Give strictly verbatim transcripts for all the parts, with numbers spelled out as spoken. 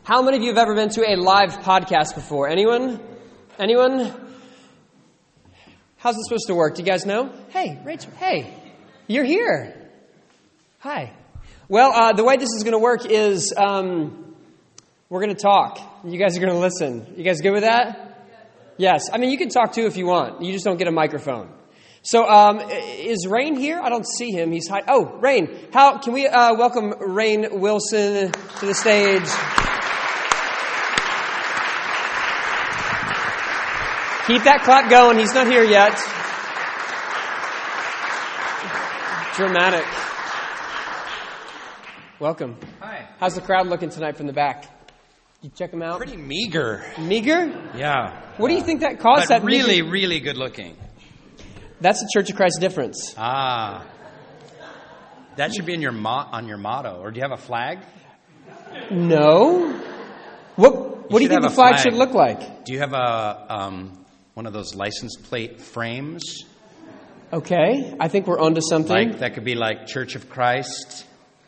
How many of you have ever been to a live podcast before? Anyone? Anyone? How's this supposed to work? Do you guys know? Hey, Rachel. Hey, you're here. Hi. Well, uh, the way this is going to work is um, we're going to talk. You guys are going to listen. You guys good with that? Yes. I mean, you can talk too if you want. You just don't get a microphone. So, um, is Rain here? I don't see him. He's high. Oh, Rain. How can we uh, welcome Rain Wilson to the stage? Keep that clap going. He's not here yet. Dramatic. Welcome. Hi. How's the crowd looking tonight from the back? You check them out? Pretty meager. Meager? Yeah. What do you think that caused? But that really, meager? really good looking. That's the Church of Christ difference. Ah. That should be in your mo- on your motto. Or do you have a flag? No. What What do you think the flag, flag should look like? Do you have a um, one of those license plate frames? Okay. I think we're onto something. Like that could be like Church of Christ.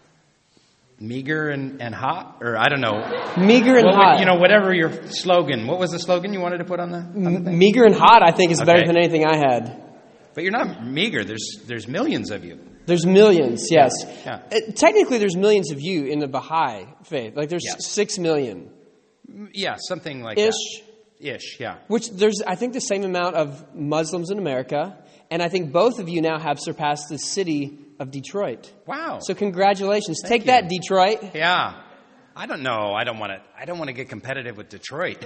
Meager and, and hot? Or I don't know. Meager and what, hot. You know, whatever your slogan. What was the slogan you wanted to put on the, on the thing? Meager and hot, I think, is Okay. better than anything I had. But you're not meager. There's there's millions of you. There's millions, yes. Yeah. Uh, technically, there's millions of you in the Baha'i faith. Like, there's Yes. six million. Yeah, something like Ish. that. Ish, yeah. Which there's, I think, the same amount of Muslims in America. And I think both of you now have surpassed the city of Detroit. Wow. So congratulations. Thank Take you. that, Detroit. Yeah. I don't know. I don't want to. I don't want to get competitive with Detroit.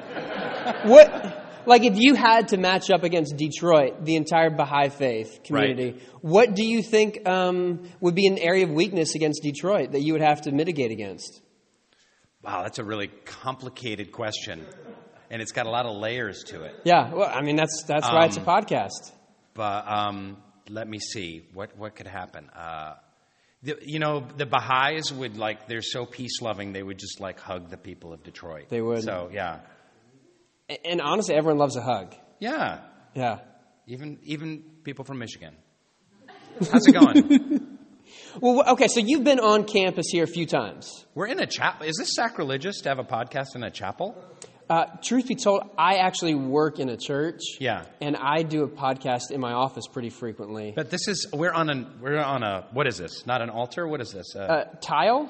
What, like, if you had to match up against Detroit, the entire Baha'i faith community, Right. what do you think um, would be an area of weakness against Detroit that you would have to mitigate against? Wow, that's a really complicated question, and it's got a lot of layers to it. Yeah, well, I mean, that's that's why it's a Um, podcast. But um, let me see what what could happen. Uh, the, you know, the Baha'is would like. They're so peace loving. They would just like hug the people of Detroit. They would. So yeah, And honestly, everyone loves a hug. yeah. Yeah. Even even people from Michigan. How's it going? Well, okay, so you've been on campus here a few times. We're in a chapel. Is this sacrilegious to have a podcast in a chapel? Uh, truth be told, I actually work in a church. Yeah. And I do a podcast in my office pretty frequently. But this is we're on a we're on a what is this? Not an altar? What is this? Uh, Uh, tile?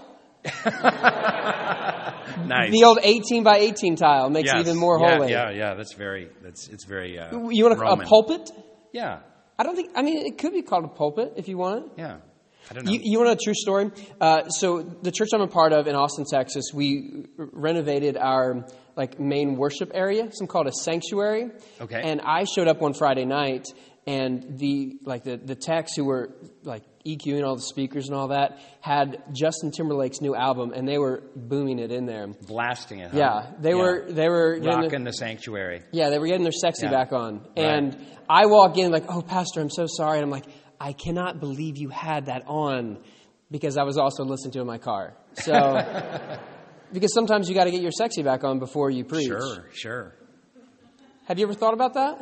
nice. The old eighteen by eighteen tile makes Yes. it even more yeah, holy. Yeah, yeah, that's very that's it's very uh, You want a, a Roman. pulpit? Yeah. I don't think, I mean, it could be called a pulpit if you want it. Yeah. I don't know. You, you want a true story? Uh, so the church I'm a part of in Austin, Texas, we r- renovated our like main worship area, some called a sanctuary. Okay. And I showed up one Friday night, and the like the the techs who were like EQing all the speakers and all that had Justin Timberlake's new album, and they were booming it in there. Blasting it. Huh? Yeah, they Yeah. were they were getting rocking their, the sanctuary. yeah they were getting their sexy Yeah. back on, Right. and I walk in like, oh, Pastor, I'm so sorry, and I'm like, I cannot believe you had that on, because I was also listening to it in my car. So, because sometimes you got to get your sexy back on before you preach. Sure, sure. Have you ever thought about that?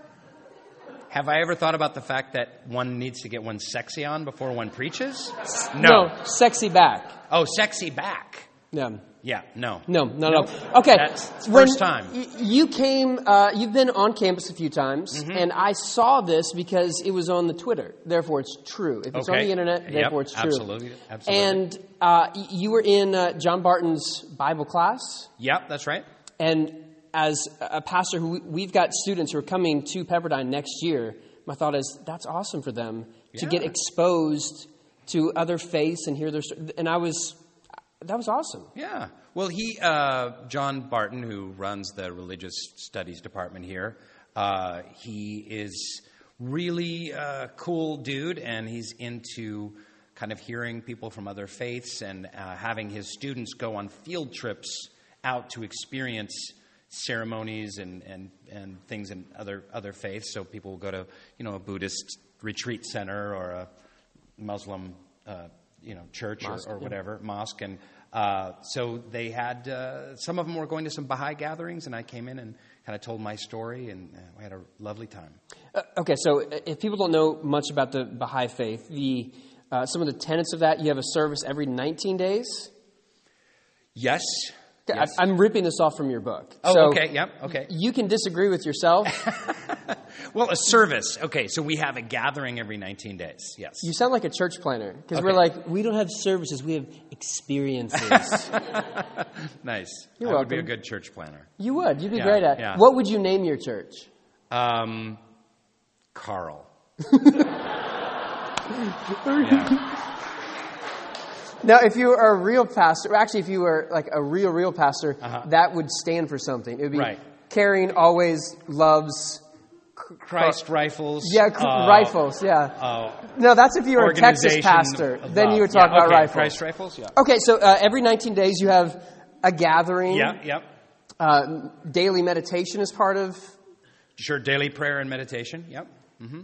Have I ever thought about the fact that one needs to get one sexy on before one preaches? sexy back. Oh, sexy back. No. Yeah, no. No, no, Nope. no. Okay. That's first When time. y- You came, uh, you've been on campus a few times, Mm-hmm. and I saw this because it was on the Twitter. Therefore, it's true. If it's on Okay. the internet, Yep, therefore it's true. absolutely, absolutely. And uh, y- you were in uh, John Barton's Bible class, Yep, that's right. and as a pastor, who we've got students who are coming to Pepperdine next year. My thought is that's awesome for them to Yeah. get exposed to other faiths and hear their story. And I was, that was awesome. Yeah. Well, he, uh, John Barton, who runs the religious studies department here, uh, he is really a cool dude, and he's into kind of hearing people from other faiths and uh, having his students go on field trips out to experience ceremonies and, and, and things in other other faiths. So people will go to, you know, a Buddhist retreat center or a Muslim, uh, you know, church Mosque, or, or yeah. whatever, mosque. And uh, so they had, uh, some of them were going to some Baha'i gatherings, and I came in and kind of told my story, and uh, we had a lovely time. Uh, okay, so if people don't know much about the Baha'i faith, the uh, some of the tenets of that, you have a service every nineteen days? Yes. Yes. I, I'm ripping this off from your book. Oh, so okay. Yep. Okay. You can disagree with yourself. Well, a service. Okay, so we have a gathering every nineteen days. Yes. You sound like a church planner because Okay. we're like, we don't have services, we have experiences. Nice. You're I would be a welcome. good church planner. You would. You'd be Yeah, great at it. yeah. What would you name your church? Um, Carl. Yeah. Now, if you are a real pastor, actually, if you were like a real, real pastor, Uh-huh. that would stand for something. It would be Right. caring, always, loves. Christ rifles. Yeah, cr- uh, rifles, yeah. Uh, No, that's if you were a Texas organization pastor. of Then love. you would talk Yeah, about okay, rifles. Christ rifles, yeah. Okay, so uh, every nineteen days you have a gathering. Yeah, yep. Uh, daily meditation is part of. Sure, daily prayer and meditation. Yep. Mm-hmm.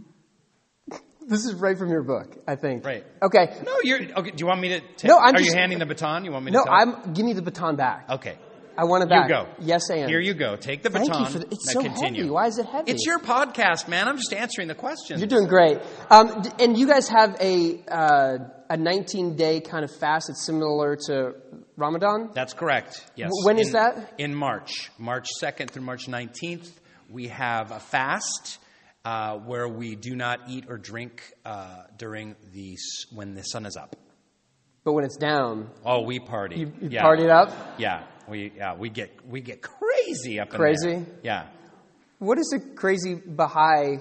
This is right from your book, I think. Right. Okay. No, you're okay. Do you want me to? Take, No, I'm Are just- you handing the baton? You want me to? No, tell? I'm. Give me the baton back. Okay. I want it You back. go. Yes, I am. Here you go. Take the baton. Thank you for the, It's Now so continue. heavy. Why is it heavy? It's your podcast, man. I'm just answering the questions. You're doing great. Um, d- and you guys have a uh, a nineteen day kind of fast. That's similar to Ramadan. That's correct. Yes. W- when is In- that? In March, March second through March nineteenth, we have a fast uh, where we do not eat or drink uh, during the s- when the sun is up. But when it's down, Oh, we party. you, you yeah. party it up. Yeah, we yeah we get we get crazy up in Crazy? there. Yeah. What is a crazy Baha'i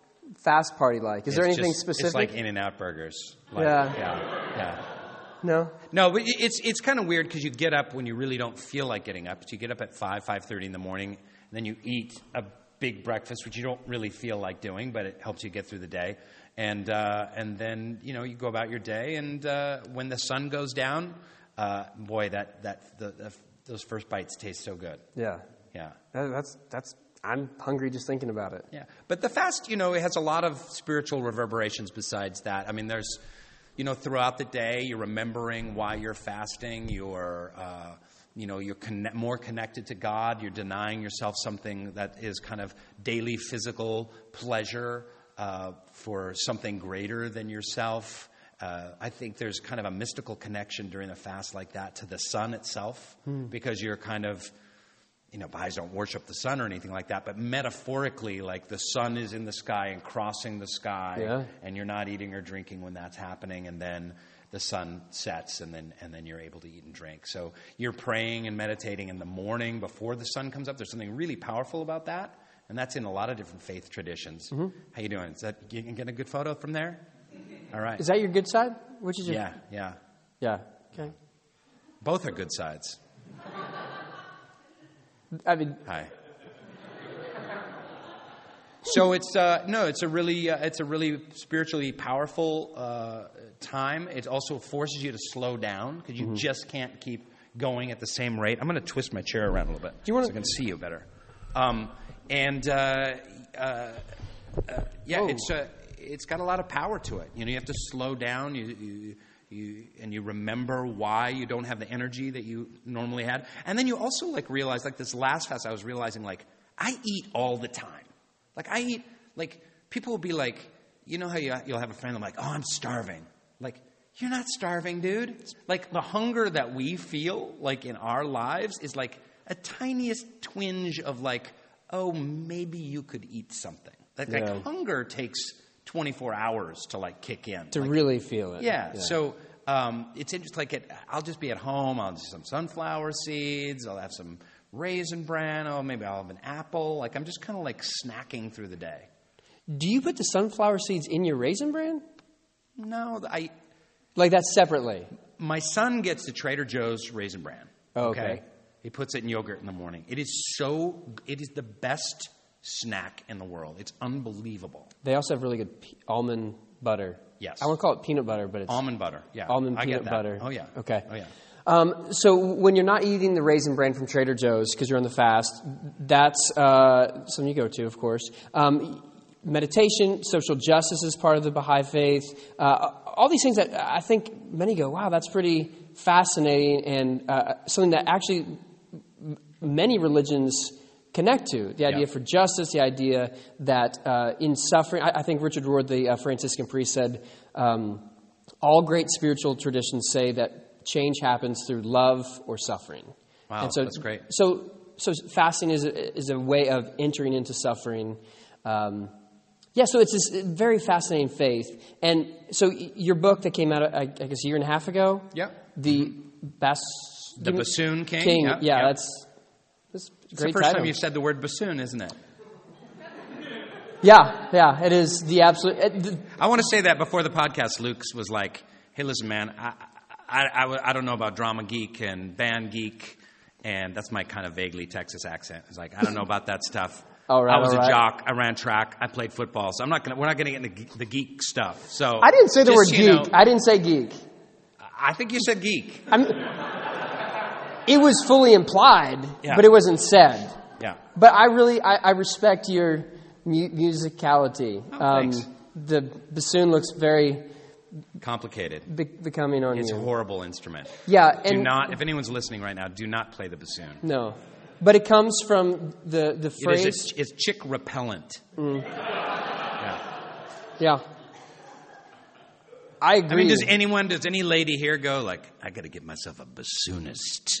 fast party like? Is there It's anything just- specific? It's like In-N-Out burgers. Like, Yeah. yeah, yeah. No. No, but it's it's kind of weird because you get up when you really don't feel like getting up. So you get up at five, five thirty in the morning, and then you eat a big breakfast, which you don't really feel like doing, but it helps you get through the day. And uh, and then you know you go about your day, and uh, when the sun goes down, uh, boy, that that the, the, those first bites taste so good. Yeah. Yeah. That- That's that's. I'm hungry just thinking about it. Yeah, but the fast, you know, it has a lot of spiritual reverberations besides that. I mean, there's, you know, throughout the day, you're remembering why you're fasting. You're, uh, you know, you're conne- more connected to God. You're denying yourself something that is kind of daily physical pleasure uh, for something greater than yourself. Uh, I think there's kind of a mystical connection during a fast like that to the sun itself, Hmm. because you're kind of, you know, Baha'is don't worship the sun or anything like that, but metaphorically, like the sun is in the sky and crossing the sky, Yeah. and you're not eating or drinking when that's happening, and then the sun sets, and then and then you're able to eat and drink. So you're praying and meditating in the morning before the sun comes up. There's something really powerful about that, and that's in a lot of different faith traditions. Mm-hmm. How you doing? Is that you can get a good photo from there? All right. Is that your good side? Which is your? Yeah, yeah. Yeah. Okay. Both are good sides. I mean, Hi. So it's uh, no, it's a really uh, it's a really spiritually powerful uh, time. It also forces you to slow down because you Mm-hmm. just can't keep going at the same rate. I'm going to twist my chair around a little bit you wanna- so I can see you better. Um, and uh, uh, uh, yeah, Whoa. it's uh, it's got a lot of power to it. You know, you have to slow down. You. you You, and you remember why you don't have the energy that you normally had. And then you also like realize, like this last fast, I was realizing like I eat all the time. Like I eat, like people will be like, you know how you, you'll have a friend, I'm like, oh, I'm starving. Like, you're not starving, dude. Like the hunger that we feel like in our lives is like a tiniest twinge of like, oh, maybe you could eat something. Like, Yeah. like hunger takes twenty-four hours to like kick in. to Like, really feel it. yeah. So um, it's interesting. Like, it, I'll just be at home. I'll do some sunflower seeds. I'll have some raisin bran. Oh, maybe I'll have an apple. Like, I'm just kind of like snacking through the day. Do you put the sunflower seeds in your raisin bran? No, I. Like that separately? My son gets the Trader Joe's raisin bran. Oh, okay. He puts it in yogurt in the morning. It is so. It is the best snack in the world. It's unbelievable. They also have really good pe- almond butter. Yes. I want to call it peanut butter, but it's Almond butter. Yeah. almond I peanut get that. butter. Oh yeah. Okay. Oh yeah. Um, so when you're not eating the raisin bran from Trader Joe's because you're on the fast, that's uh, something you go to, of course. Um, meditation, social justice is part of the Baha'i faith. Uh, all these things that I think many go, wow, that's pretty fascinating, and uh, something that actually many religions connect to. The idea Yeah. for justice, the idea that uh, in suffering, I, I think Richard Rohr, the uh, Franciscan priest, said, um, all great spiritual traditions say that change happens through love or suffering. Wow, and so, that's great. So, so fasting is a, is a way of entering into suffering. Um, yeah, so it's this very fascinating faith. And so your book that came out, I, I guess, a year and a half ago. Yeah. The Bas- The Bassoon King. King. Yep, yeah, yep. that's, that's a It's great the first title. time you've said the word bassoon, isn't it? Yeah, yeah, it is the absolute. It, the, I want to say that before the podcast, Luke was like, hey, listen, man, I, I, I, I don't know about Drama Geek and Band Geek, and that's my kind of vaguely Texas accent. It's like, I don't know about that stuff. All right, I was all a right. jock. I ran track. I played football. So I'm not gonna. We're not going to get into ge- the geek stuff. So I didn't say the just word so geek. you know, I didn't say geek. I think you said geek. I mean, it was fully implied, Yeah. but it wasn't said. Yeah. But I really, I, I respect your mu- musicality. Oh, thanks. The bassoon looks very Complicated. be- becoming on It's you. a horrible instrument. Yeah, Do and not. If anyone's listening right now, do not play the bassoon. no, but it comes from the the It phrase. is. A, it's chick repellent. Mm. Yeah. Yeah, I agree. I mean, does anyone, does any lady here go like, I got to get myself a bassoonist?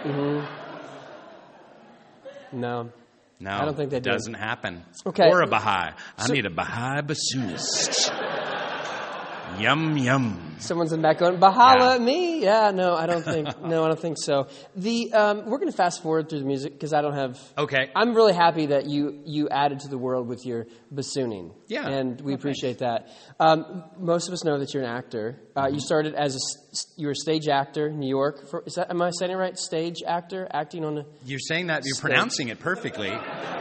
No, No, I don't think they it do. doesn't happen. Okay. Or a Baha'i. I So- need a Baha'i bassoonist. Yum yum. someone's in the back going, "Bahala Yeah. me." Yeah, no, I don't think. No, I don't think so. The um, we're going to fast forward through the music because I don't have. Okay. I'm really happy that you you added to the world with your bassooning. Yeah. and we Oh, appreciate that. Um, most of us know that you're an actor. Uh, Mm-hmm. You started as a s- you were a stage actor in New York. For, is that am I saying it right? Stage actor, acting on a. You're saying that, you're Stage. pronouncing it perfectly.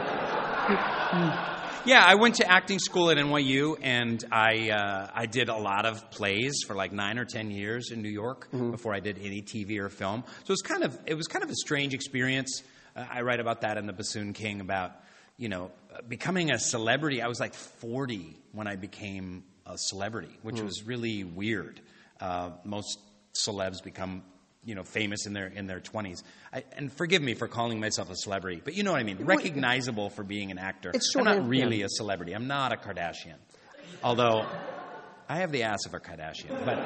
Yeah, I went to acting school at N Y U, and I uh, I did a lot of plays for like nine or ten years in New York before I did any T V or film. So it was kind of it was kind of a strange experience. Uh, I write about that in The Bassoon King about you know becoming a celebrity. I was like forty when I became a celebrity, which was really weird. Uh, most celebs become you know, famous in their in their twenties. I, and forgive me for calling myself a celebrity, but you know what I mean. Recognizable for being an actor. It's I'm not shorthand, really yeah. a celebrity. I'm not a Kardashian. Although I have the ass of a Kardashian. But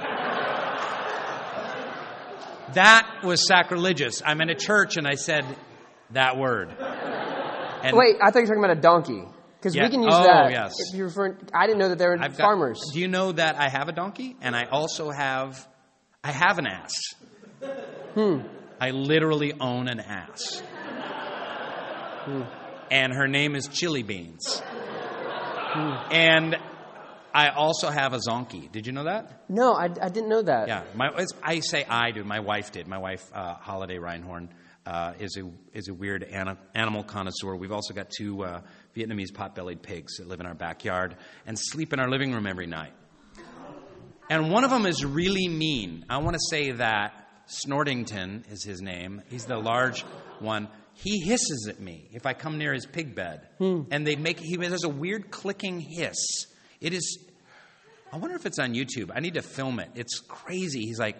that was sacrilegious. I'm in a church and I said that word. And Wait, I thought you were talking about a donkey because Yeah. we can use Oh, that. yes. If you're referring, I didn't know that they were I've got- farmers. do you know that I have a donkey? And I also have, I have an ass. Hmm. I literally own an ass. Hmm. And her name is Chili Beans. And I also have a zonkey. Did you know that? No, I, I didn't know that. Yeah, my, it's, I say I do. My wife did. My wife, uh, Holiday Reinhorn, uh, is a is a weird ani- animal connoisseur. We've also got two uh, Vietnamese pot-bellied pigs that live in our backyard and sleep in our living room every night. And one of them is really mean. I want to say that Snortington is his name. He's the large one. He hisses at me if I come near his pig bed, Hmm. and they make he has a weird clicking hiss. It is. I wonder if it's on YouTube. I need to film it. It's crazy. He's like,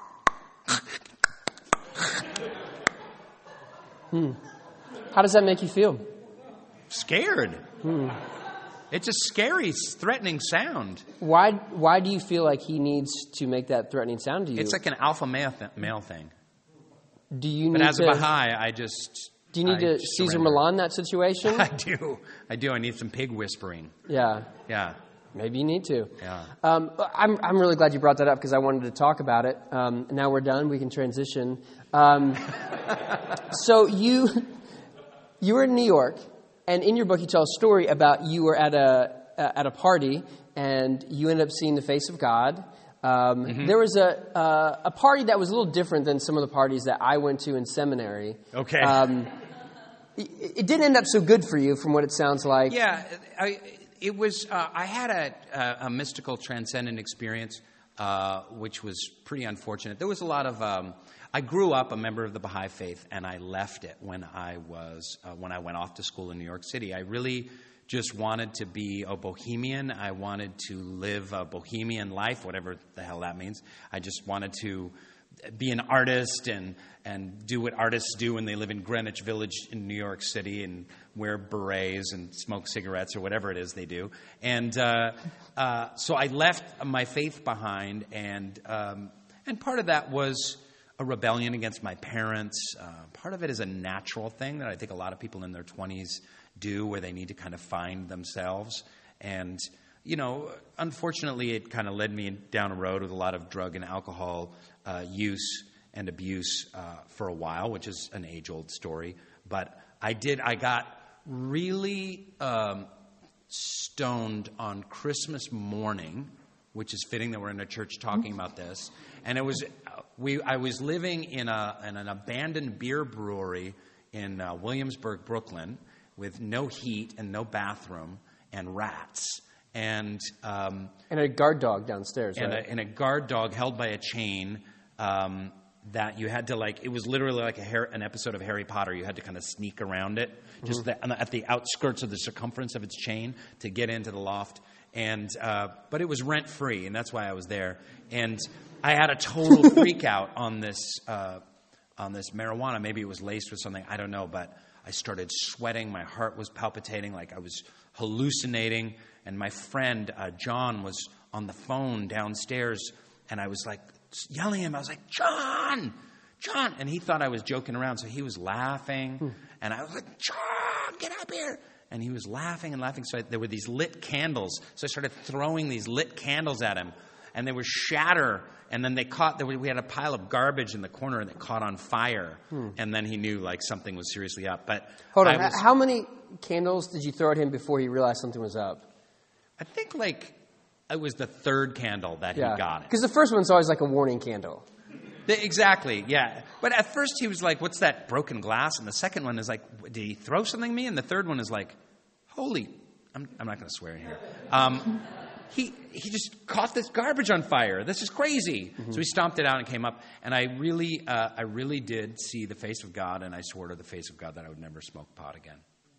How does that make you feel? scared. Hmm. It's a scary, threatening sound. Why Why do you feel like he needs to make that threatening sound to you? It's like an alpha male, th- male thing. do you But need as to, a Baha'i, I just. do you need I to just Caesar surrender. Milan that situation? I do. I do. I need some pig whispering. Yeah, Yeah. maybe you need to. Yeah. Um, I'm I'm really glad you brought that up because I wanted to talk about it. Um, now we're done. We can transition. Um, so you you were in New York, and in your book you tell a story about you were at a at a party and you ended up seeing the face of God. Um, Mm-hmm. There was a uh, a party that was a little different than some of the parties that I went to in seminary. Okay. Um, it, it didn't end up so good for you, from what it sounds like. Yeah, I, it was. Uh, I had a, a, a mystical, transcendent experience, uh, which was pretty unfortunate. There was a lot of. Um, I grew up a member of the Baha'i faith, and I left it when I was uh, when I went off to school in New York City. I really just wanted to be a bohemian. I wanted to live a bohemian life, whatever the hell that means. I just wanted to be an artist and and do what artists do when they live in Greenwich Village in New York City and wear berets and smoke cigarettes or whatever it is they do. And uh, uh, so I left my faith behind, and um, and part of that was a rebellion against my parents. Uh, part of it is a natural thing that I think a lot of people in their twenties do, where they need to kind of find themselves. And, you know, unfortunately, it kind of led me down a road with a lot of drug and alcohol uh, use and abuse uh, for a while, which is an age-old story. But I did, I got really um, stoned on Christmas morning, which is fitting that we're in a church talking about this. And it was, we, I was living in, a, in an abandoned beer brewery in uh, Williamsburg, Brooklyn, with no heat and no bathroom and rats. And um, and a guard dog downstairs, and right? A, and a guard dog held by a chain um, that you had to, like, it was literally like a Harry, an episode of Harry Potter. You had to kind of sneak around it, just mm-hmm. the, at the outskirts of the circumference of its chain to get into the loft. And uh, but it was rent-free, and that's why I was there. And I had a total freak out on this uh, on this marijuana. Maybe it was laced with something. I don't know. But I started sweating. My heart was palpitating, like I was hallucinating. And my friend uh, John was on the phone downstairs, and I was like yelling at him. I was like, John, John. And he thought I was joking around, so he was laughing. Hmm. And I was like, John, get up here. And he was laughing and laughing. So I, there were these lit candles. So I started throwing these lit candles at him. And they would shatter. And then they caught, there, we had a pile of garbage in the corner that caught on fire. Hmm. And then he knew like something was seriously up. But Hold on. was, How many candles did you throw at him before he realized something was up? I think like it was the third candle that yeah. he got. Because the first one's always like a warning candle. The, exactly, yeah. But at first he was like, what's that broken glass? And the second one is like, did he throw something at me? And the third one is like, holy, I'm, I'm not going to swear in here. Um, he he just caught this garbage on fire. This is crazy. Mm-hmm. So he stomped it out and came up. And I really, uh, I really did see the face of God, and I swore to the face of God that I would never smoke pot again.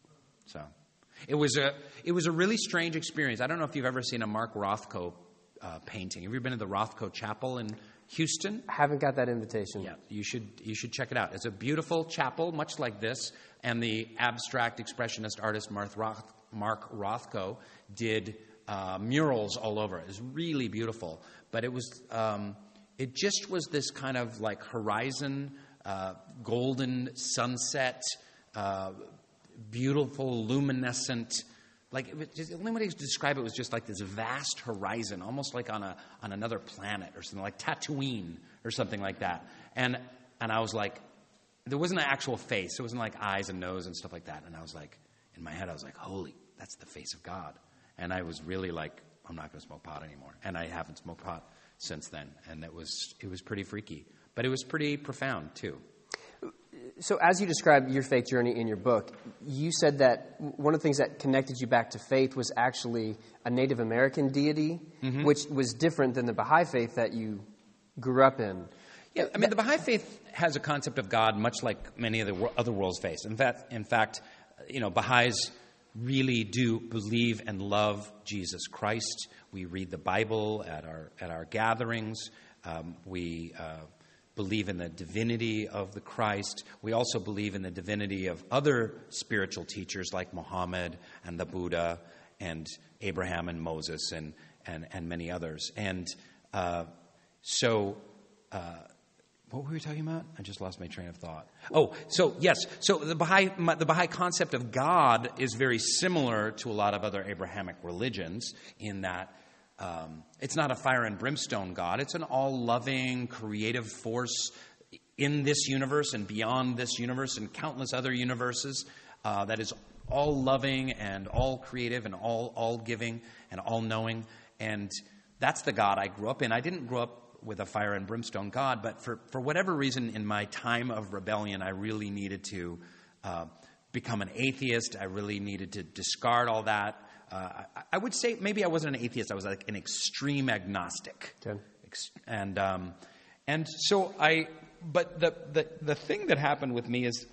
So it was a it was a really strange experience. I don't know if you've ever seen a Mark Rothko uh, painting. Have you ever been to the Rothko Chapel in Houston? I haven't got that invitation. Yeah, you should you should check it out. It's a beautiful chapel, much like this. And the abstract expressionist artist Mark, Roth, Mark Rothko did uh, murals all over. It was really beautiful. But it was um, it just was this kind of like horizon, uh, golden sunset, uh, beautiful, luminescent. Like it was just, the only way to describe it was just like this vast horizon, almost like on a on another planet or something, like Tatooine or something like that. And and I was like, there wasn't an actual face. It wasn't like eyes and nose and stuff like that. And I was like, in my head, I was like, holy, that's the face of God. And I was really like, I'm not going to smoke pot anymore. And I haven't smoked pot since then. And it was it was pretty freaky, but it was pretty profound too. So as you describe your faith journey in your book, you said that one of the things that connected you back to faith was actually a Native American deity, mm-hmm. which was different than the Baha'i faith that you grew up in. Yeah, I mean, the Baha'i faith has a concept of God much like many of the other world's faiths. In fact, in fact, you know, Baha'is really do believe and love Jesus Christ. We read the Bible at our at our gatherings. Um, we uh, believe in the divinity of the Christ. We also believe in the divinity of other spiritual teachers like Muhammad and the Buddha and Abraham and Moses and and, and many others. And uh, so, uh, what were we talking about? I just lost my train of thought. Oh, so yes, so the Baha'i the Baha'i concept of God is very similar to a lot of other Abrahamic religions in that. Um, it's not a fire and brimstone God. It's an all-loving, creative force in this universe and beyond this universe and countless other universes uh, that is all-loving and all-creative and all all-giving and all-knowing. And that's the God I grew up in. I didn't grow up with a fire and brimstone God, but for, for whatever reason in my time of rebellion, I really needed to uh, become an atheist. I really needed to discard all that. Uh, I, I would say maybe I wasn't an atheist. I was like an extreme agnostic. Okay. And um, and so I. But the, the the thing that happened with me is,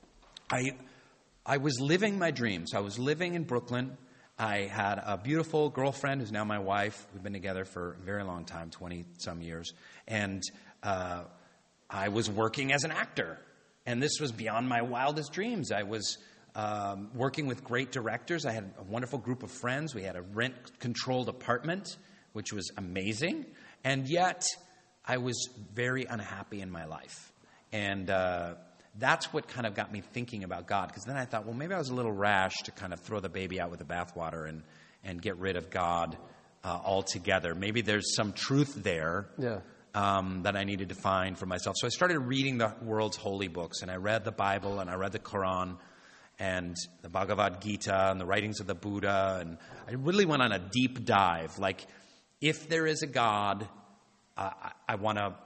I I was living my dreams. I was living in Brooklyn. I had a beautiful girlfriend who's now my wife. We've been together for a very long time, twenty some years. And uh, I was working as an actor, and this was beyond my wildest dreams. I was. Um, working with great directors. I had a wonderful group of friends. We had a rent-controlled apartment, which was amazing. And yet, I was very unhappy in my life. And uh, that's what kind of got me thinking about God. Because then I thought, well, maybe I was a little rash to kind of throw the baby out with the bathwater and, and get rid of God uh, altogether. Maybe there's some truth there Yeah. um, that I needed to find for myself. So I started reading the world's holy books. And I read the Bible and I read the Quran and the Bhagavad Gita and the writings of the Buddha. And I really went on a deep dive. Like, if there is a God, uh, I, I want to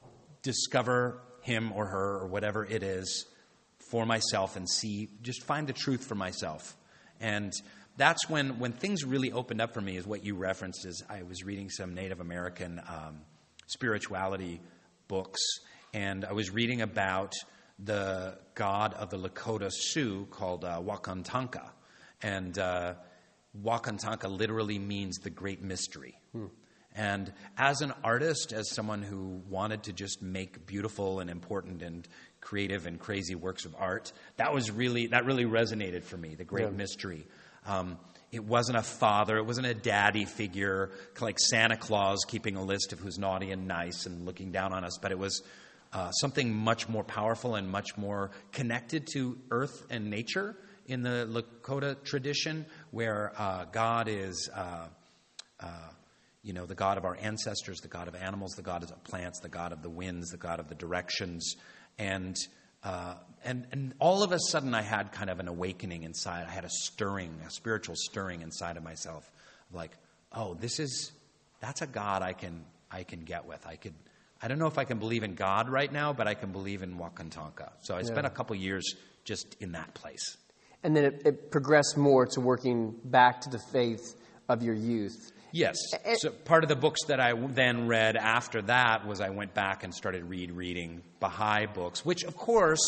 discover him or her or whatever it is for myself and see, just find the truth for myself. And that's when, when things really opened up for me, is what you referenced. Is I was reading some Native American um, spirituality books, and I was reading about the god of the Lakota Sioux called uh, Wakantanka. And uh, Wakantanka literally means the great mystery. Hmm. And as an artist, as someone who wanted to just make beautiful and important and creative and crazy works of art, that was really that really resonated for me, the great yeah. mystery. Um, it wasn't a father, it wasn't a daddy figure, like Santa Claus keeping a list of who's naughty and nice and looking down on us, but it was uh, something much more powerful and much more connected to earth and nature in the Lakota tradition, where uh, God is... Uh, uh, You know, the God of our ancestors, the God of animals, the God of plants, the God of the winds, the God of the directions. And uh, and and all of a sudden I had kind of an awakening inside. I had a stirring, a spiritual stirring inside of myself. Like, oh, this is, that's a God I can I can get with. I could, I don't know if I can believe in God right now, but I can believe in Wakantanka. So I yeah. spent a couple years just in that place. And then it, it progressed more to working back to the faith of your youth. Yes. So part of the books that I then read after that was I went back and started read reading Baha'i books, which, of course,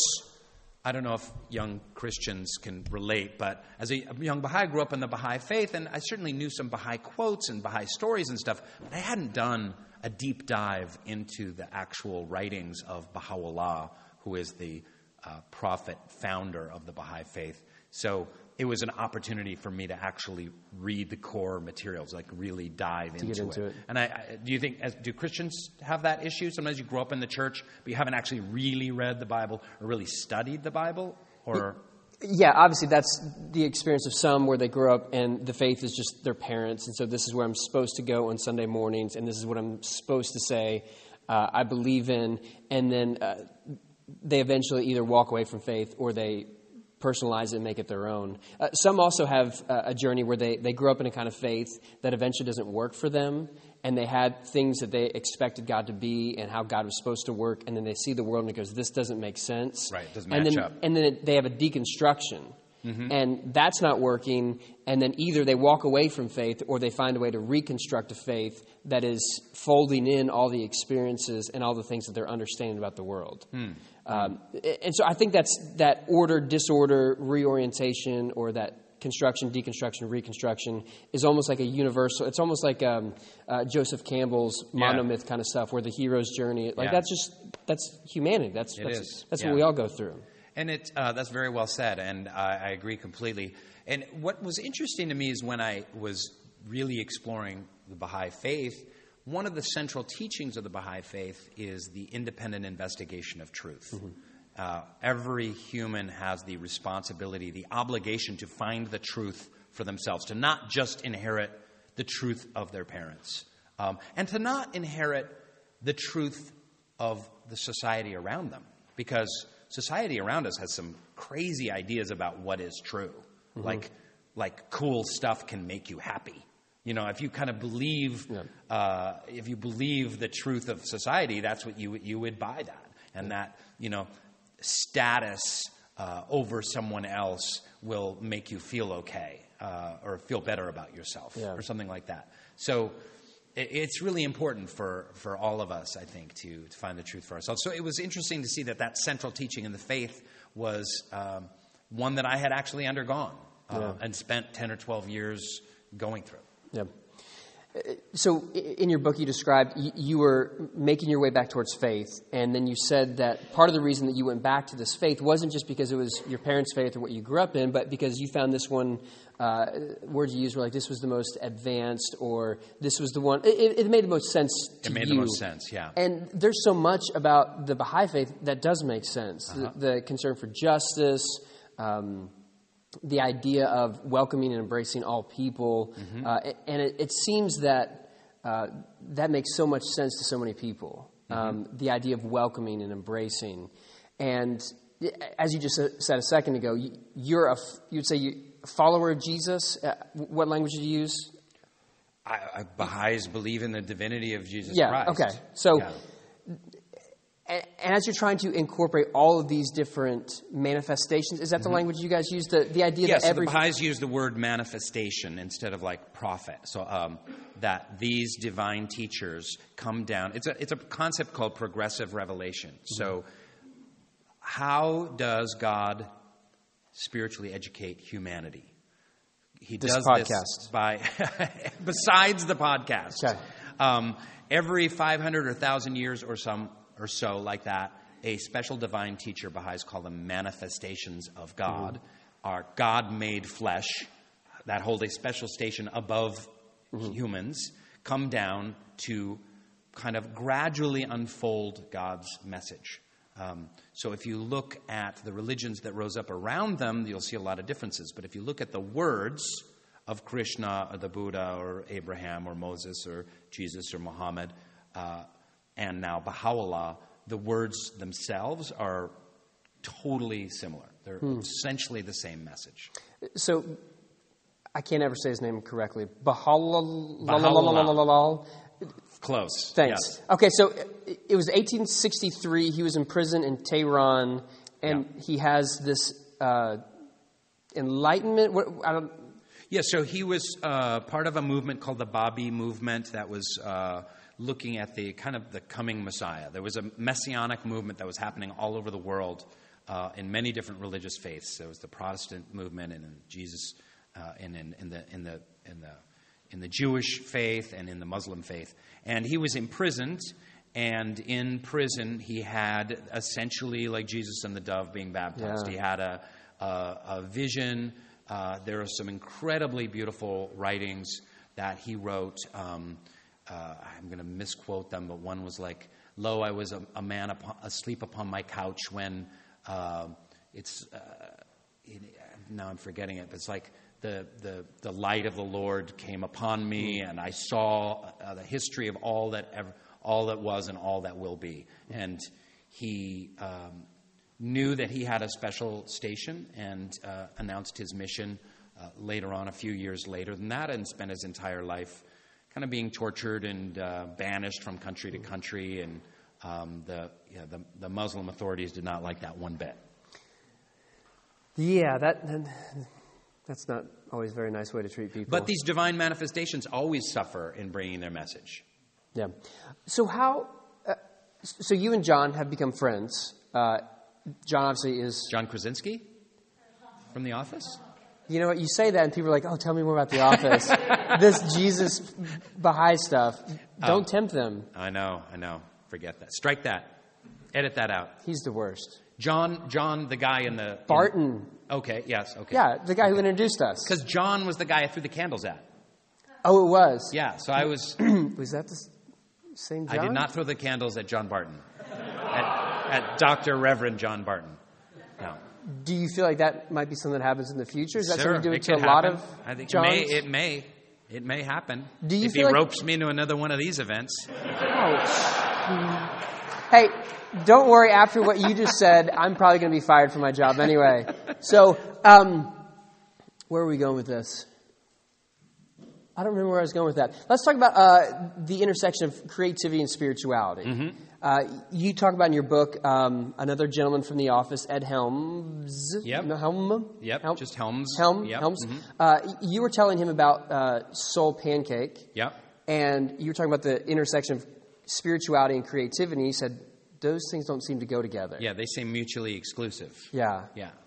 I don't know if young Christians can relate, but as a young Baha'i, I grew up in the Baha'i faith, and I certainly knew some Baha'i quotes and Baha'i stories and stuff, but I hadn't done a deep dive into the actual writings of Baha'u'llah, who is the uh, prophet founder of the Baha'i faith. So it was an opportunity for me to actually read the core materials, like really dive into, into it. it. And I, I, do you think, as, do Christians have that issue? Sometimes you grow up in the church, but you haven't actually really read the Bible or really studied the Bible? Or yeah, obviously that's the experience of some, where they grow up and the faith is just their parents. And so this is where I'm supposed to go on Sunday mornings, and this is what I'm supposed to say uh, I believe in. And then uh, they eventually either walk away from faith or they personalize it and make it their own. Uh, some also have uh, a journey where they, they grew up in a kind of faith that eventually doesn't work for them, and they had things that they expected God to be and how God was supposed to work, and then they see the world and it goes, this doesn't make sense. Right, it doesn't and match then, up. And then it, they have a deconstruction. Mm-hmm. And that's not working, and then either they walk away from faith or they find a way to reconstruct a faith that is folding in all the experiences and all the things that they're understanding about the world. Hmm. Um, and so I think that's that order, disorder, reorientation, or that construction, deconstruction, reconstruction is almost like a universal. It's almost like um, uh, Joseph Campbell's monomyth yeah. kind of stuff, where the hero's journey, like yeah. that's just, that's humanity. That's it that's, is. that's yeah. what we all go through. And it, uh, that's very well said, and I, I agree completely. And what was interesting to me is when I was really exploring the Baha'i faith, one of the central teachings of the Baha'i faith is the independent investigation of truth. Mm-hmm. Uh, every human has the responsibility, the obligation to find the truth for themselves, to not just inherit the truth of their parents, um, and to not inherit the truth of the society around them, because society around us has some crazy ideas about what is true. Mm-hmm. Like, like cool stuff can make you happy. You know, if you kind of believe, yeah. uh, if you believe the truth of society, that's what you you would buy that, and yeah. that you know, status uh, over someone else will make you feel okay uh, or feel better about yourself, yeah. or something like that. So it, it's really important for for all of us, I think, to to find the truth for ourselves. So it was interesting to see that that central teaching in the faith was um, one that I had actually undergone uh, yeah. and spent ten or twelve years going through. Yeah. So in your book, you described you, you were making your way back towards faith, and then you said that part of the reason that you went back to this faith wasn't just because it was your parents' faith or what you grew up in, but because you found this one, uh, words you used were like, this was the most advanced, or this was the one, it, it made the most sense to you. It made you. the most sense, yeah. And there's so much about the Baha'i faith that does make sense. Uh-huh. The, the concern for justice, um, the idea of welcoming and embracing all people. Mm-hmm. Uh, and it, it seems that uh, that makes so much sense to so many people. Mm-hmm. Um, the idea of welcoming and embracing. And as you just said a second ago, you, you're a, you'd say you a follower of Jesus. Uh, what language did you use? I, I, Baha'is believe in the divinity of Jesus yeah, Christ. Okay. So... Yeah. And as you're trying to incorporate all of these different manifestations, is that the mm-hmm. language you guys use? The, the idea yes, that every... Yes, the Baha'is use the word manifestation instead of like prophet. So um, that these divine teachers come down. It's a, it's a concept called progressive revelation. Mm-hmm. So how does God spiritually educate humanity? He this does podcast. this by, besides the podcast. Okay. Um, every five hundred or one thousand years or some... or so like that, a special divine teacher, Baha'is call them manifestations of God, mm-hmm. are God made flesh that hold a special station above mm-hmm. humans, come down to kind of gradually unfold God's message. Um, so if you look at the religions that rose up around them, you'll see a lot of differences. But if you look at the words of Krishna or the Buddha or Abraham or Moses or Jesus or Muhammad, uh, and now Baha'u'llah, the words themselves are totally similar. They're hmm. essentially the same message. So, I can't ever say his name correctly. Baha'u'llah. Close. Thanks. Yes. Okay, so it was eighteen sixty-three. He was in prison in Tehran, and yeah. he has this uh, enlightenment. What, I don't. Yeah, so he was uh, part of a movement called the Babi movement that was uh, looking at the kind of the coming Messiah. There was a messianic movement that was happening all over the world uh, in many different religious faiths. There was the Protestant movement and Jesus, uh, and in, in the in the in the in the Jewish faith and in the Muslim faith. And he was imprisoned, and in prison he had essentially like Jesus and the dove being baptized. Yeah. He had a a, a vision. Uh, there are some incredibly beautiful writings that he wrote. Um, uh, I'm going to misquote them, but one was like, "Lo, I was a, a man upon, asleep upon my couch when uh, it's." Uh, it, now I'm forgetting it, but it's like the the the light of the Lord came upon me, and I saw uh, the history of all that ever, all that was and all that will be. And he um, knew that he had a special station and uh, announced his mission uh, later on, a few years later than that, and spent his entire life kind of being tortured and uh, banished from country to country. And um, the, yeah, the the Muslim authorities did not like that one bit. Yeah, that that's not always a very nice way to treat people. But these divine manifestations always suffer in bringing their message. Yeah. So how? Uh, so you and John have become friends. Uh, John obviously is John Krasinski from The Office. You know what? You say that, and people are like, "Oh, tell me more about The Office." This Jesus Baha'i stuff. Don't um, tempt them. I know. I know. Forget that. Strike that. Edit that out. He's the worst. John, John, the guy in the... Barton. In, okay, yes, okay. Yeah, the guy who introduced us. Because John was the guy I threw the candles at. Oh, it was? Yeah, so I was... Was that the same John? I did not throw the candles at John Barton. at, at Doctor Reverend John Barton. No. Do you feel like that might be something that happens in the future? Is that sure, something you do it to a happen. lot of I think Johns? It may, it may. It may happen. Do you if feel he like... ropes me into another one of these events. Oh. Hey, don't worry. After what you just said, I'm probably going to be fired from my job anyway. So, um, where are we going with this? I don't remember where I was going with that. Let's talk about uh, the intersection of creativity and spirituality. Mm-hmm. Uh, you talk about in your book um, another gentleman from The Office, Ed Helms. Yep. No, Helm? Yep. Helm? Just Helms. Helm. Yep. Helms. Mm-hmm. Uh, you were telling him about uh, Soul Pancake. Yep. And you were talking about the intersection of spirituality and creativity. He said those things don't seem to go together. Yeah, they seem mutually exclusive. Yeah. Yeah.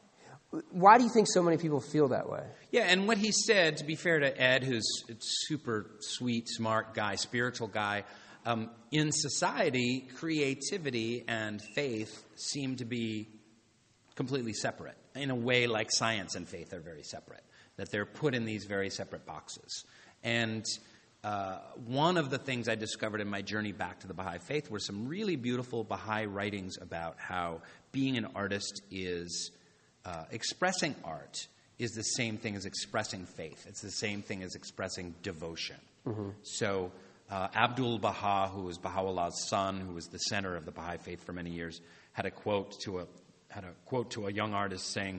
Why do you think so many people feel that way? Yeah, and what he said, to be fair to Ed, who's a super sweet, smart guy, spiritual guy, um, in society, creativity and faith seem to be completely separate, in a way like science and faith are very separate, that they're put in these very separate boxes. And uh, one of the things I discovered in my journey back to the Baha'i faith were some really beautiful Baha'i writings about how being an artist is... Uh, expressing art is the same thing as expressing faith. It's the same thing as expressing devotion. Mm-hmm. So uh, Abdul Baha, who was Baha'u'llah's son, who was the center of the Baha'i faith for many years, had a quote to a had a quote to a young artist saying,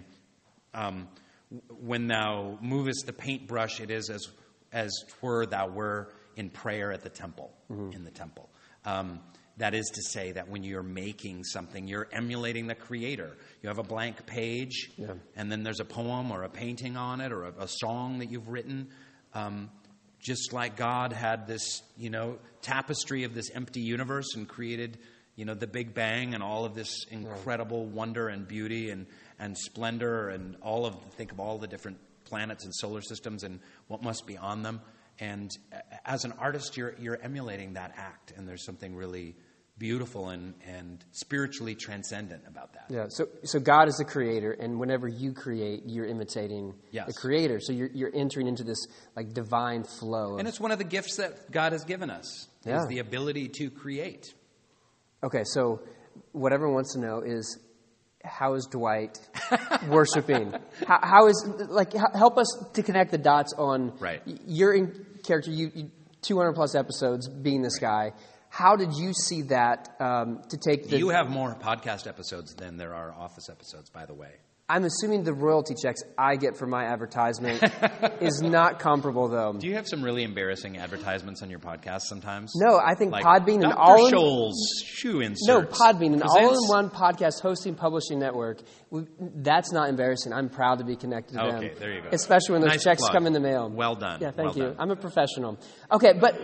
um, "When thou movest the paintbrush, it is as as twere thou were in prayer at the temple, mm-hmm. in the temple." Um, That is to say that when you're making something, you're emulating the creator. You have a blank page, yeah. and then there's a poem or a painting on it or a, a song that you've written. Um, just like God had this, you know, tapestry of this empty universe and created, you know, the Big Bang and all of this incredible yeah. wonder and beauty and, and splendor and all of, think of all the different planets and solar systems and what must be on them. And as an artist, you're you're emulating that act, and there's something really beautiful and, and spiritually transcendent about that. Yeah. So so God is the creator, and whenever you create, you're imitating yes. the creator. So you're you're entering into this like divine flow. Of, and it's one of the gifts that God has given us yeah. is the ability to create. Okay. So what everyone wants to know is, how is Dwight worshiping? How, how is like help us to connect the dots on right. your in character. You, you two hundred plus episodes being this right. guy. How did you see that um, to take the... You have more podcast episodes than there are Office episodes, by the way. I'm assuming the royalty checks I get for my advertisement is not comparable, though. Do you have some really embarrassing advertisements on your podcast sometimes? No, I think like Podbean and Doctor all... Scholl's shoe inserts. No, Podbean, an presents... all-in-one podcast hosting publishing network. We, that's not embarrassing. I'm proud to be connected to them. Okay, there you go. Especially when those nice checks plug. come in the mail. Well done. Yeah, thank well you. Done. I'm a professional. Okay, but...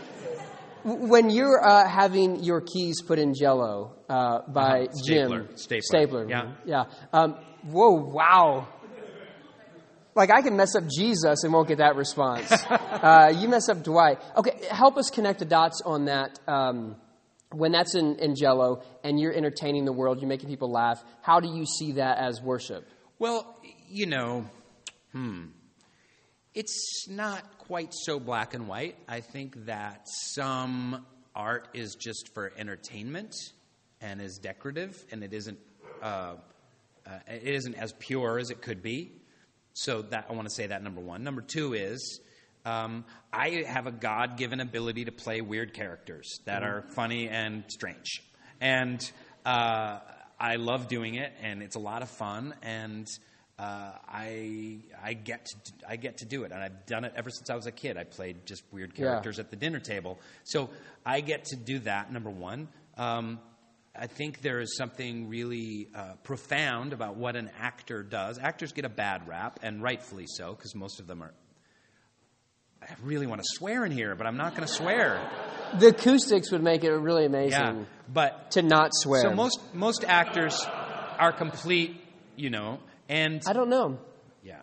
When you're uh, having your keys put in Jell-O uh, by uh-huh. Jim Stapler, Stapler, Stapler, yeah, yeah. Um, whoa, wow! Like I can mess up Jesus and won't get that response. uh, you mess up Dwight. Okay, help us connect the dots on that. Um, when that's in, in Jell-O and you're entertaining the world, you're making people laugh. How do you see that as worship? Well, you know, hmm. It's not quite so black and white. I think that some art is just for entertainment and is decorative, and it isn't uh, uh, it isn't as pure as it could be. So that I want to say that number one. Number two is um, I have a God-given ability to play weird characters that are funny and strange, and uh, I love doing it, and it's a lot of fun, and Uh, I I get to, I get to do it, and I've done it ever since I was a kid. I played just weird characters yeah. at the dinner table, so I get to do that. Number one, um, I think there is something really uh, profound about what an actor does. Actors get a bad rap, and rightfully so, because most of them are. I really want to swear in here, but I'm not going to swear. The acoustics would make it really amazing. Yeah, but to not swear. So most most actors are complete, you know. And I don't know. Yeah.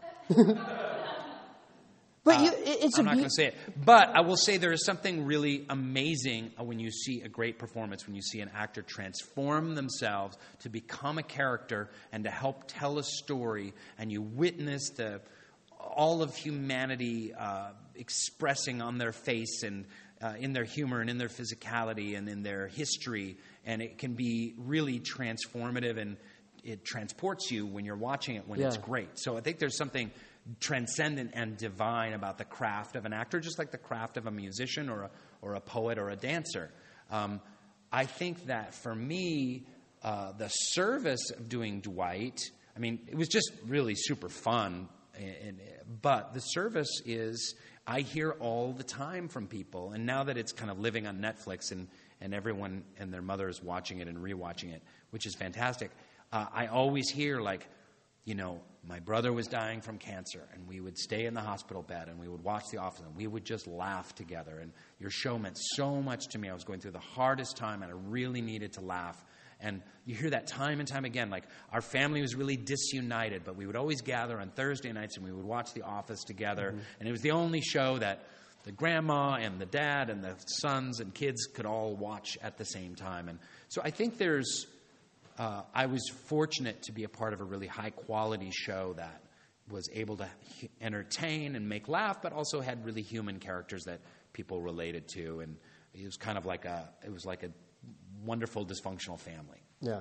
But uh, you, it's I'm a not going to say it. But I will say there is something really amazing when you see a great performance, when you see an actor transform themselves to become a character and to help tell a story, and you witness the all of humanity uh, expressing on their face and uh, in their humor and in their physicality and in their history, and it can be really transformative, and it transports you when you're watching it when yeah. it's great. So I think there's something transcendent and divine about the craft of an actor, just like the craft of a musician or a, or a poet or a dancer. Um, I think that for me, uh, the service of doing Dwight, I mean, it was just really super fun. And, and, but the service is, I hear all the time from people. And now that it's kind of living on Netflix and, and everyone and their mother is watching it and rewatching it, which is fantastic, uh, I always hear like, you know, my brother was dying from cancer, and we would stay in the hospital bed, and we would watch The Office, and we would just laugh together. And your show meant so much to me. I was going through the hardest time, and I really needed to laugh. And you hear that time and time again. Like, our family was really disunited, but we would always gather on Thursday nights and we would watch The Office together. Mm-hmm. And it was the only show that the grandma and the dad and the sons and kids could all watch at the same time. And so I think there's, uh, I was fortunate to be a part of a really high quality show that was able to h- entertain and make laugh, but also had really human characters that people related to. And it was kind of like a, it was like a wonderful dysfunctional family. Yeah.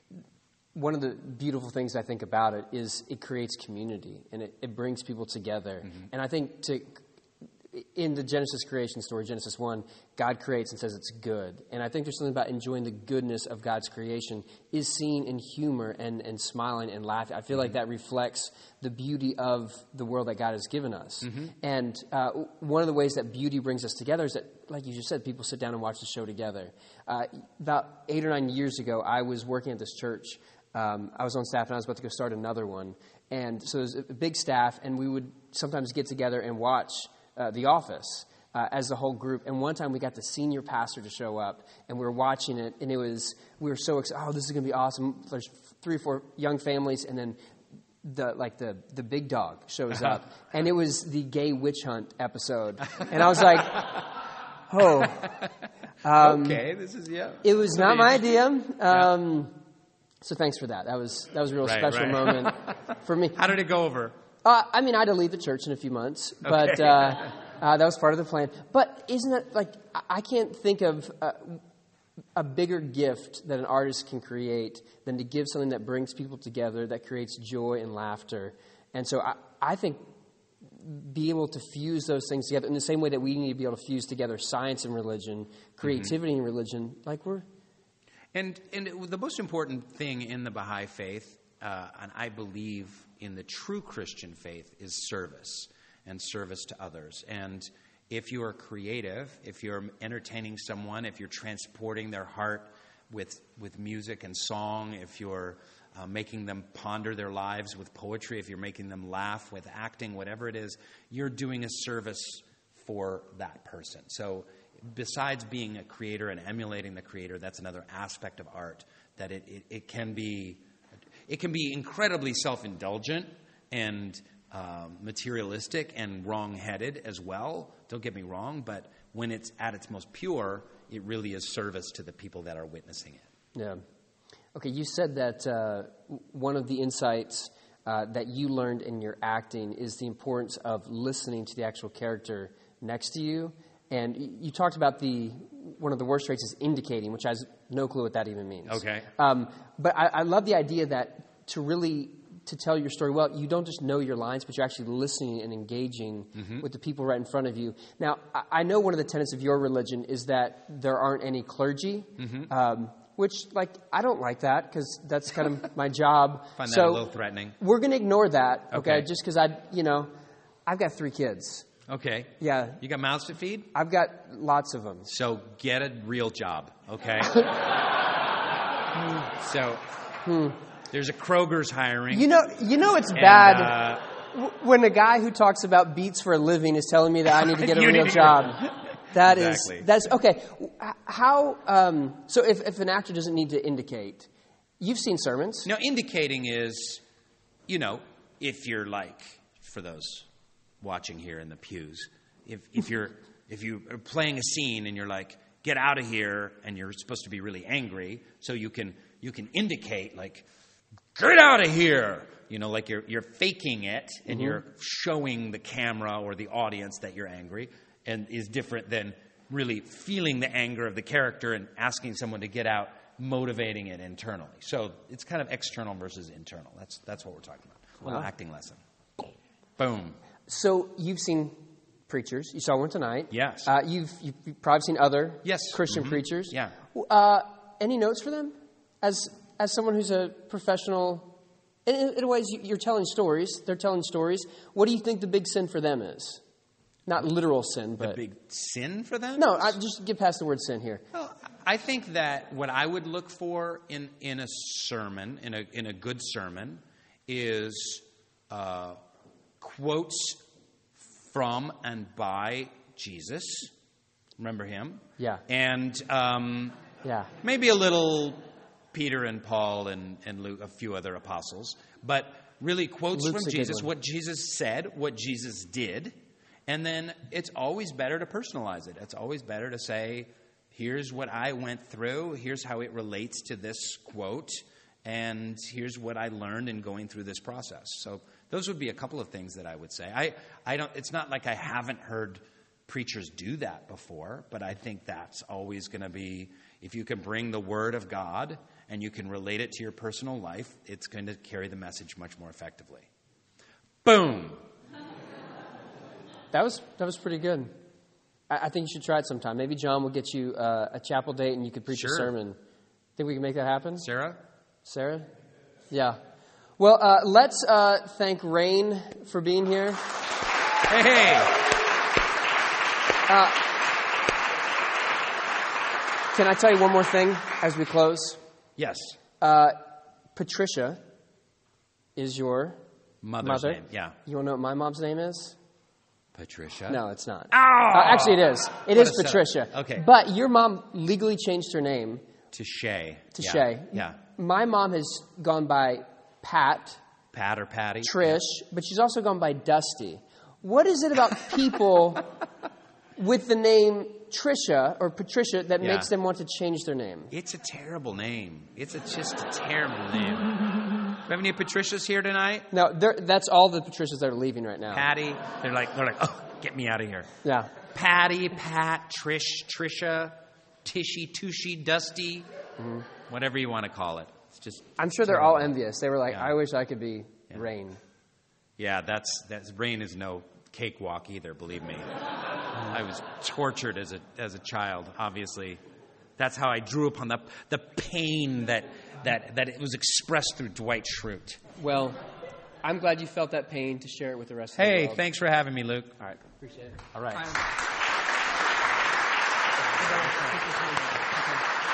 One of the beautiful things I think about it is it creates community and it, it brings people together. Mm-hmm. And I think to in the Genesis creation story, Genesis one, God creates and says it's good. And I think there's something about enjoying the goodness of God's creation is seen in humor and, and smiling and laughing. I feel mm-hmm. like that reflects the beauty of the world that God has given us. Mm-hmm. And uh, one of the ways that beauty brings us together is that, like you just said, people sit down and watch the show together. Uh, about eight or nine years ago, I was working at this church. Um, I was on staff and I was about to go start another one. And so it was a big staff, and we would sometimes get together and watch Uh, The Office uh, as a whole group. And one time we got the senior pastor to show up, and we were watching it, and it was, we were so excited. Oh, this is going to be awesome. There's three or four young families, and then the like the, the big dog shows up. And it was the gay witch hunt episode. And I was like, oh. Um, okay, this is, yeah. It was not my idea. Um, yeah. So thanks for that. That was, that was a real right, special right. moment for me. How did it go over? Uh, I mean, I had to leave the church in a few months, but okay. uh, uh, that was part of the plan. But isn't that, like, I can't think of uh, a bigger gift that an artist can create than to give something that brings people together, that creates joy and laughter. And so I, I think be able to fuse those things together in the same way that we need to be able to fuse together science and religion, creativity mm-hmm. and religion, like we're... And, and the most important thing in the Baha'i faith, uh, and I believe in the true Christian faith, is service and service to others. And if you are creative, if you're entertaining someone, if you're transporting their heart with with music and song, if you're uh, making them ponder their lives with poetry, if you're making them laugh with acting, whatever it is, you're doing a service for that person. So besides being a creator and emulating the creator, that's another aspect of art, that it, it, it can be... It can be incredibly self-indulgent and um, materialistic and wrong-headed as well. Don't get me wrong, but when it's at its most pure, it really is service to the people that are witnessing it. Yeah. Okay, you said that uh, one of the insights uh, that you learned in your acting is the importance of listening to the actual character next to you. And you talked about the one of the worst traits is indicating, which has no clue what that even means. Okay. Um, but I, I love the idea that to really to tell your story well, you don't just know your lines, but you're actually listening and engaging mm-hmm. with the people right in front of you. Now, I, I know one of the tenets of your religion is that there aren't any clergy, mm-hmm. um, which, like, I don't like that because that's kind of my job. Find that so a little threatening. We're going to ignore that, okay? okay. Just because I, you know, I've got three kids. Okay. Yeah. You got mouths to feed? I've got lots of them. So get a real job, okay? so hmm. there's a Kroger's hiring. You know, you know it's and, bad uh, when a guy who talks about beats for a living is telling me that I need to get a real job. That exactly. is that's okay. How? Um, so if if an actor doesn't need to indicate, you've seen sermons. Now, indicating is, you know, if you're like for those watching here in the pews, if if you're if you are playing a scene and you're like, get out of here, and you're supposed to be really angry, so you can you can indicate like, get out of here, you know, like you're you're faking it and mm-hmm. you're showing the camera or the audience that you're angry, and is different than really feeling the anger of the character and asking someone to get out, motivating it internally. So it's kind of external versus internal. That's that's what we're talking about. A little wow. acting lesson. Boom. So you've seen preachers. You saw one tonight. Yes. Uh, you've, you've probably seen other yes. Christian mm-hmm. preachers. Yeah. Uh, any notes for them? As as someone who's a professional, in, in ways you're telling stories. They're telling stories. What do you think the big sin for them is? Not literal sin, but... The big sin for them? No, I, just get past the word sin here. Well, I think that what I would look for in, in a sermon, in a in a good sermon, is... Uh, quotes from and by Jesus. Remember him? Yeah. And um, yeah. maybe a little Peter and Paul and, and Luke, a few other apostles, but really quotes Luke's from a good Jesus, one. what Jesus said, what Jesus did. And then it's always better to personalize it. It's always better to say, here's what I went through. Here's how it relates to this quote. And here's what I learned in going through this process. So those would be a couple of things that I would say. I, I don't. It's not like I haven't heard preachers do that before, but I think that's always going to be, if you can bring the Word of God and you can relate it to your personal life, it's going to carry the message much more effectively. Boom. That was that was pretty good. I, I think you should try it sometime. Maybe John will get you uh, a chapel date and you could preach Sure. a sermon. Think we can make that happen? Sarah? Sarah? Yeah. Well, uh, let's uh, thank Rain for being here. Hey, hey. Uh, can I tell you one more thing as we close? Yes. Uh, Patricia is your Mother's mother. name. Yeah. You want to know what my mom's name is? Patricia? No, it's not. Oh! Uh, actually, it is. It What is a setup. Patricia. Okay. But your mom legally changed her name To Shay. to yeah. Shay. Yeah. My mom has gone by Pat, Pat or Patty? Trish, but she's also gone by Dusty. What is it about people with the name Trisha or Patricia that Yeah. makes them want to change their name? It's a terrible name. It's a, just a terrible name. Do we have any Patricias here tonight? No, they're- that's all the Patricias that are leaving right now. Patty? They're like, they're like, oh, get me out of here. Yeah. Patty, Pat, Trish, Trisha, Tishy, Tushy, Dusty, Mm-hmm. whatever you want to call it. It's just. I'm sure they're terrible. all envious. They were like, Yeah. I wish I could be Rain. Yeah, that's that's Rain is no cakewalk either. Believe me, I was tortured as a as a child. Obviously, that's how I drew upon the the pain that that that it was expressed through Dwight Schrute. Well, I'm glad you felt that pain to share it with the rest of the Hey, world. thanks for having me, Luke. All right. Appreciate it. All right.